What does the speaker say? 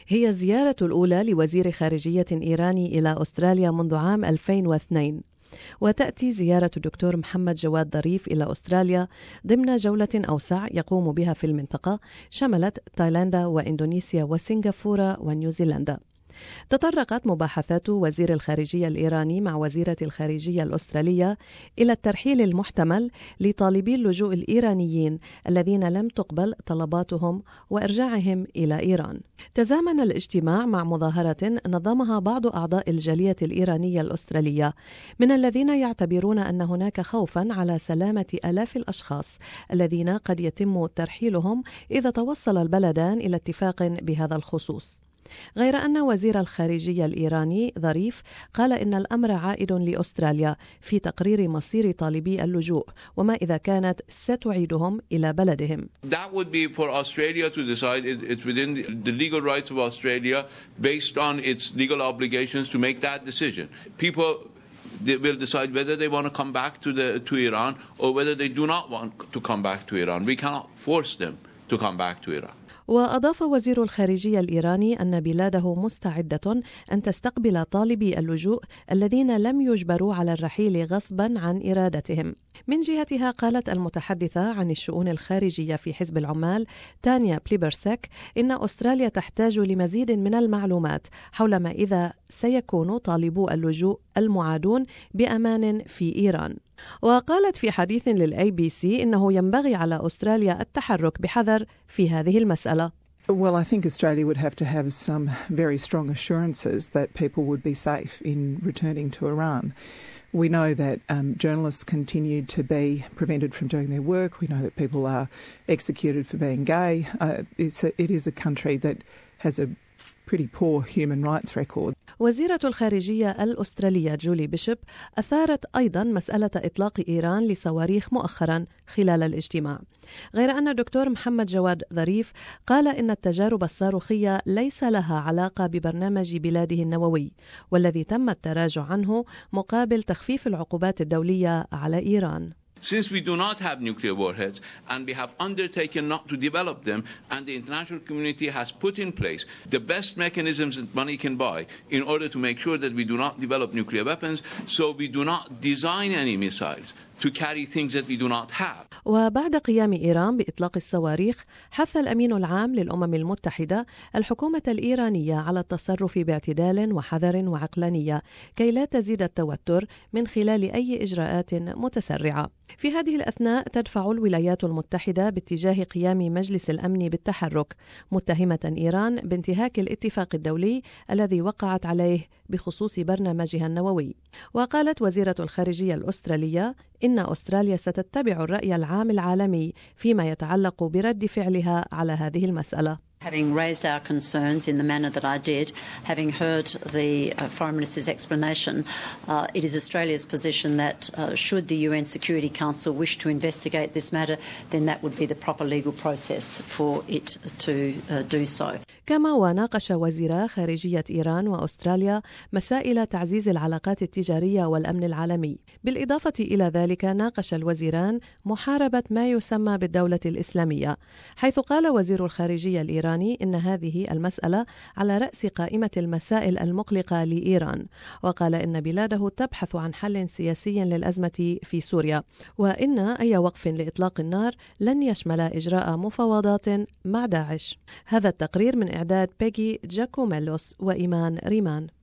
هي الزيارة الأولى لوزير خارجية إيراني إلى أستراليا منذ عام 2002، وتأتي زيارة الدكتور محمد جواد ظريف إلى أستراليا ضمن جولة أوسع يقوم بها في المنطقة شملت تايلاندا وإندونيسيا وسنغافورة ونيوزيلندا. تطرقت مباحثات وزير الخارجية الإيراني مع وزيرة الخارجية الأسترالية إلى الترحيل المحتمل لطالبي اللجوء الإيرانيين الذين لم تقبل طلباتهم وإرجاعهم إلى إيران. تزامن الاجتماع مع مظاهرة نظمها بعض أعضاء الجالية الإيرانية الأسترالية من الذين يعتبرون أن هناك خوفا على سلامة آلاف الأشخاص الذين قد يتم ترحيلهم إذا توصل البلدان إلى اتفاق بهذا الخصوص. غير أن وزير الخارجية الإيراني ظريف قال إن الأمر عائد لأستراليا في تقرير مصير طالبي اللجوء وما إذا كانت ستعيدهم إلى بلدهم. That would be for Australia to decide. It's within the legal rights of Australia based on its legal obligations to make that decision. People will decide whether they want to come back to Iran or whether they do not want to come back to Iran. We cannot force them to come back to Iran. وأضاف وزير الخارجية الإيراني أن بلاده مستعدة أن تستقبل طالبي اللجوء الذين لم يجبروا على الرحيل غصبا عن إرادتهم. من جهتها قالت المتحدثة عن الشؤون الخارجية في حزب العمال تانيا بليبرسك إن أستراليا تحتاج لمزيد من المعلومات حول ما إذا سيكون طالبو اللجوء المعادون بأمان في إيران. وقالت في حديث للABC إنه ينبغي على أستراليا التحرك بحذر في هذه المسألة. Well, I think Australia would have to have some very strong assurances that people would be safe in returning to Iran. We know that journalists continue to be prevented from doing their work. We know that people are executed for being gay. It is a country that has a pretty poor human rights record. وزيرة الخارجية الأسترالية جولي بيشوب أثارت أيضا مسألة إطلاق إيران لصواريخ مؤخرا خلال الاجتماع، غير أن الدكتور محمد جواد ظريف قال إن التجارب الصاروخية ليس لها علاقة ببرنامج بلاده النووي والذي تم التراجع عنه مقابل تخفيف العقوبات الدولية على إيران. Since we do not have nuclear warheads and we have undertaken not to develop them and the international community has put in place the best mechanisms that money can buy in order to make sure that we do not develop nuclear weapons, so we do not design any missiles to carry things that we do not have. وبعد قيام إيران بإطلاق الصواريخ حث الأمين العام للأمم المتحدة الحكومة الإيرانية على التصرف باعتدال وحذر وعقلانية كي لا تزيد التوتر من خلال أي إجراءات متسرعة. في هذه الأثناء تدفع الولايات المتحدة باتجاه قيام مجلس الأمن بالتحرك متهمة إيران بانتهاك الاتفاق الدولي الذي وقعت عليه بخصوص برنامجها النووي. وقالت وزيرة الخارجية الأسترالية إن أستراليا ستتبع الرأي العام العالمي فيما يتعلق برد فعلها على هذه المسألة. Having raised our concerns in the manner that I did, having heard the Foreign Minister's explanation, it is Australia's position that should the UN Security Council wish to investigate this matter, then that would be the proper legal process for it to do so. كما وناقش وزيرا خارجية إيران وأستراليا مسائل تعزيز العلاقات التجارية والأمن العالمي. بالإضافة إلى ذلك ناقش الوزيران محاربة ما يسمى بالدولة الإسلامية، حيث قال وزير الخارجية الإيراني إن هذه المسألة على رأس قائمة المسائل المقلقة لإيران، وقال إن بلاده تبحث عن حل سياسي للأزمة في سوريا، وإن أي وقف لإطلاق النار لن يشمل إجراء مفاوضات مع داعش. هذا التقرير من إعداد بيجي جاكوميلوس وإيمان ريمان.